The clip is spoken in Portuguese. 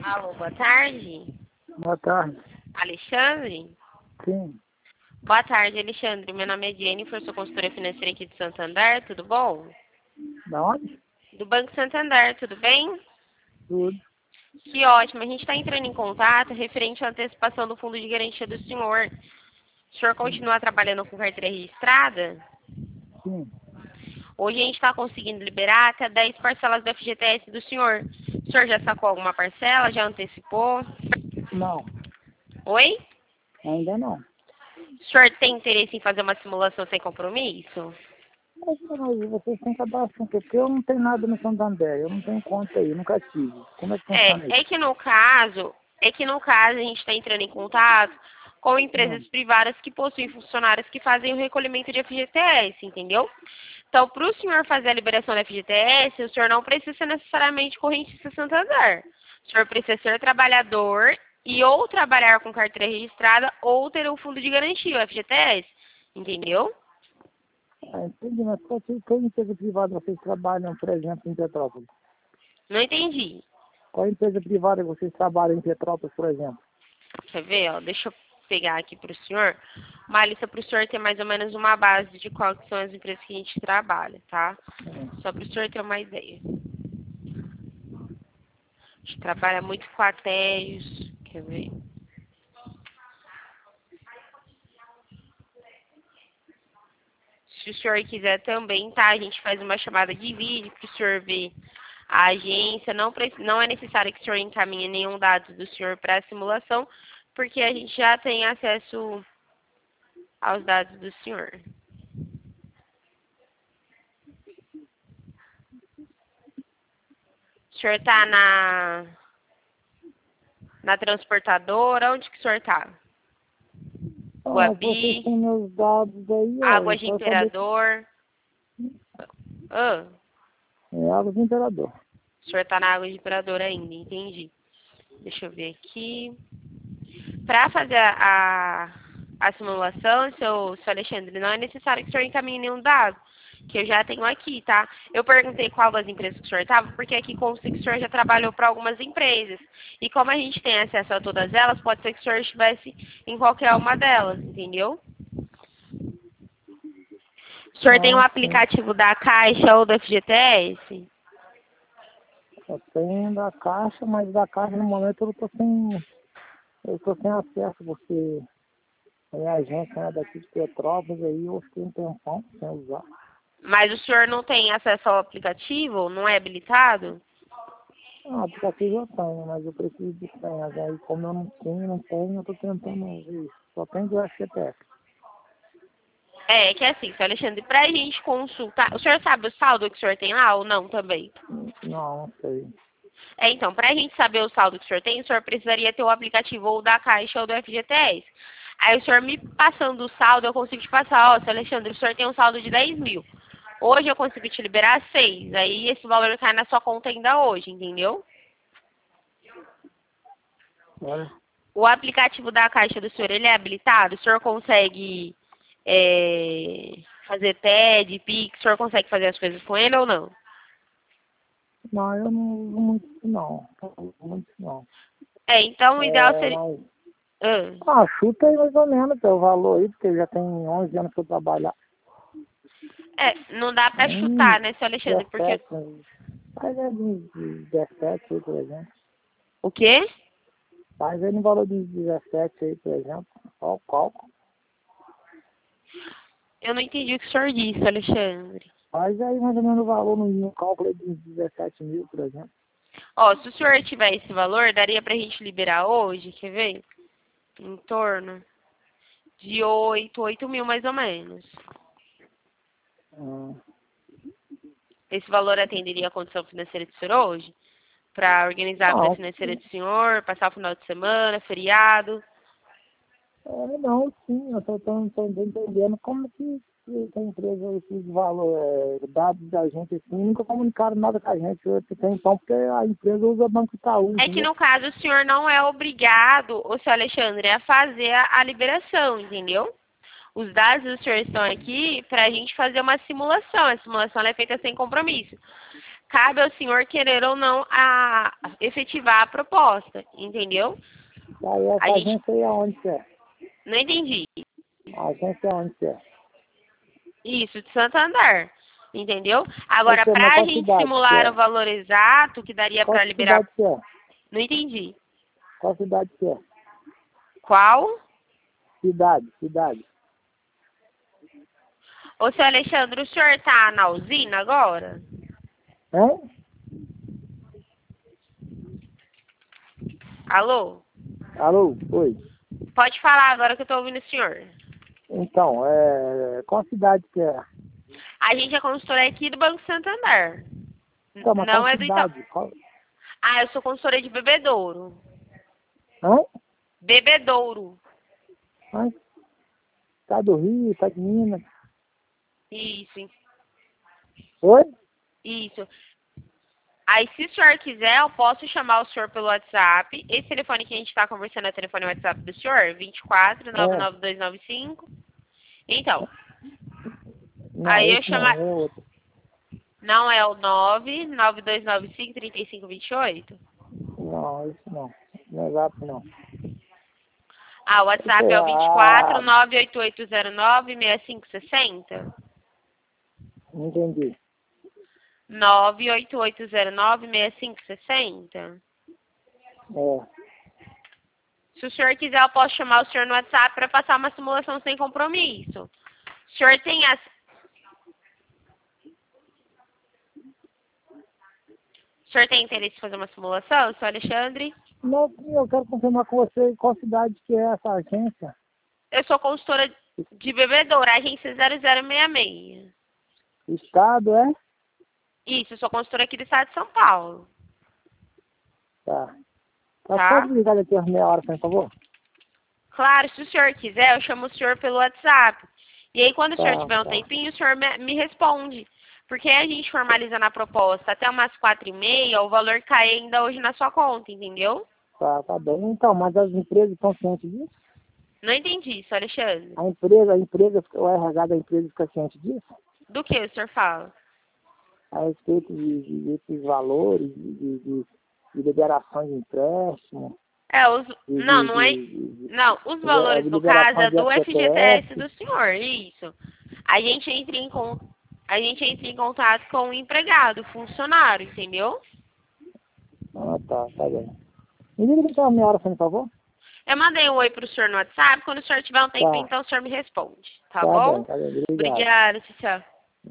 Alô, boa tarde. Boa tarde. Alexandre? Sim. Boa tarde, Alexandre. Meu nome é Jennifer, sou consultora financeira aqui de Santander, tudo bom? Da onde? Do Banco Santander, tudo bem? Tudo. Que ótimo. A gente está entrando em contato referente à antecipação do fundo de garantia do senhor. O senhor continua trabalhando com carteira registrada? Sim. Hoje a gente está conseguindo liberar até 10 parcelas do FGTS do senhor. O senhor já sacou alguma parcela? Já antecipou? Não, Oi? ainda não. O senhor tem interesse em fazer uma simulação sem compromisso? Mas vocês têm que dar assim, porque eu não tenho nada no Santander, eu não tenho conta aí, nunca tive. Como é que funciona É isso? que no caso a gente está entrando em contato com empresas Hum. privadas que possuem funcionários que fazem o recolhimento de FGTS, entendeu? Então, para o senhor fazer a liberação da FGTS, o senhor não precisa ser necessariamente correntista Santander. O senhor precisa ser trabalhador e ou trabalhar com carteira registrada ou ter um fundo de garantia, o FGTS, entendeu? Entendi, mas qual empresa privada vocês trabalham, por exemplo, em Petrópolis? Não entendi. Qual empresa privada vocês trabalham em Petrópolis, por exemplo? Quer ver, ó? Deixa eu pegar aqui para o senhor uma lista para o senhor ter mais ou menos uma base de quais são as empresas que a gente trabalha, tá? Só para o senhor ter uma ideia. A gente trabalha muito com a Teus, quer ver? Se o senhor quiser também, tá? A gente faz uma chamada de vídeo para o senhor ver a agência. Não é necessário que o senhor encaminhe nenhum dado do senhor para a simulação, porque a gente já tem acesso aos dados do senhor. O senhor tá na transportadora? Onde que o senhor tá? Vocês Guabi, têm meus dados aí, ó, Água eu de só saber Imperador. Ah, é Água do Imperador. o senhor tá na Água de Imperador ainda, entendi. Deixa eu ver aqui. Para fazer a simulação, seu Alexandre, não é necessário que o senhor encaminhe nenhum dado, que eu já tenho aqui, tá? Eu perguntei qual das empresas que o senhor estava, porque aqui consta que o senhor já trabalhou para algumas empresas. E como a gente tem acesso a todas elas, pode ser que o senhor estivesse em qualquer uma delas, entendeu? O senhor tem um Sim. aplicativo da Caixa ou da FGTS? Eu tenho da Caixa, mas da Caixa no momento eu tô sem acesso, porque a minha agência é daqui de Petrópolis, aí eu fiquei um tempão sem usar. Mas o senhor não tem acesso ao aplicativo? Não é habilitado? Ah, aplicativo eu tenho, mas eu preciso de senhas. Aí como eu não tenho, eu tô tentando ver isso. Só tenho do FGTS. É, que é assim, seu Alexandre, pra gente consultar, o senhor sabe o saldo que o senhor tem lá ou não também? Não sei. É, então, pra gente saber o saldo que o senhor tem, o senhor precisaria ter o aplicativo ou da Caixa ou do FGTS. Aí o senhor me passando o saldo, eu consigo te passar, ó, seu Alexandre, o senhor tem um saldo de 10 mil. Hoje eu consigo te liberar 6. Aí esse valor cai na sua conta ainda hoje, entendeu? Olha, O aplicativo da Caixa do senhor, ele é habilitado? O senhor consegue fazer TED, Pix, o senhor consegue fazer as coisas com ele ou não? não, eu não uso muito isso não. Não uso muito isso não. É, então o ideal É, seria... mas... Ah, chuta aí mais ou menos o valor aí, porque já tem 11 anos que eu trabalho. não dá pra chutar, né, seu Alexandre? Porque... 17, faz aí de 17 aí, por exemplo. O quê? Faz aí no valor de 17 aí, por exemplo. Ó o cálculo. Eu não entendi o que o senhor disse, Alexandre. Faz aí mais ou menos o valor no cálculo aí de 17 mil, por exemplo. Ó, se o senhor tiver esse valor, daria pra gente liberar hoje, quer ver? Em torno de 8 mil mais ou menos. Hum. Esse valor atenderia a condição financeira do senhor hoje? Pra organizar a vida Não, financeira do senhor, passar o final de semana, feriado? não, sim, eu tô entendendo como que a empresa, esses valores, dados da gente, assim, nunca comunicaram nada com a gente, então, porque a empresa usa Banco Itaú, É que entendeu? no caso o senhor não é obrigado, o seu Alexandre, a fazer a liberação, entendeu? Os dados do senhor estão aqui para a gente fazer uma simulação. A simulação ela é feita sem compromisso. cabe ao senhor querer ou não efetivar a proposta, entendeu? Aí essa A gente... agência aí aonde que é? Não entendi. A agência aonde que é? Isso, de Santander, entendeu? Agora, Mas para a qual gente cidade que simular é? o valor exato que daria Qual para liberar... cidade que é? Não entendi. Qual cidade que é? Qual? Cidade. Ô, seu Alexandre, o senhor tá na usina agora? Hein? Alô? Alô? Oi. Pode falar agora que eu tô ouvindo o senhor. Então, qual cidade que é? A gente é consultora aqui do Banco Santander. Então, mas Não qual é do Itaú. cidade? Ah, eu sou consultora de Bebedouro. Hã? Bebedouro. Hã? Tá do Rio, tá de Minas. Isso, Oi? isso. Aí, se o senhor quiser, eu posso chamar o senhor pelo WhatsApp. Esse telefone que a gente está conversando é o telefone WhatsApp do senhor? 24 99295. Então, Não, aí eu esse não, chamar... é outro. Não é o 99295-3528? Não, esse não. Não é exato, não. Ah, o WhatsApp é o 24 98809 6560? Não entendi. 98809-6560. É. Se o senhor quiser, eu posso chamar o senhor no WhatsApp para passar uma simulação sem compromisso. O senhor tem O senhor tem interesse em fazer uma simulação, seu Alexandre? Não, eu quero confirmar com você qual cidade que é essa agência. Eu sou consultora de Bebedouro, agência 0066. Estado, é? Isso, eu sou consultora aqui do estado de São Paulo. Tá. Tá? Pode ligar daqui a meia hora, por favor? Claro, se o senhor quiser, eu chamo o senhor pelo WhatsApp. E aí, quando o senhor tiver um Tá. tempinho, o senhor me responde. Porque a gente formaliza na proposta até umas 4h30, o valor cai ainda hoje na sua conta, entendeu? Tá bem. Então, mas as empresas estão cientes disso? Não entendi isso, Alexandre. A empresa, o RH da empresa fica ciente disso? Do que o senhor fala? A respeito desses valores, de liberação de empréstimo. Não, os valores, De no caso, liberação é de do FGTS FGTS. do senhor, isso. A gente entra em contato com o empregado, o funcionário, entendeu? Tá bem. Me liga daqui a meia hora, por favor? Eu mandei um oi pro senhor no WhatsApp, quando o senhor tiver um tempo, Tá. então o senhor me responde, tá Tá bom? bem, obrigado. Obrigada, tchau.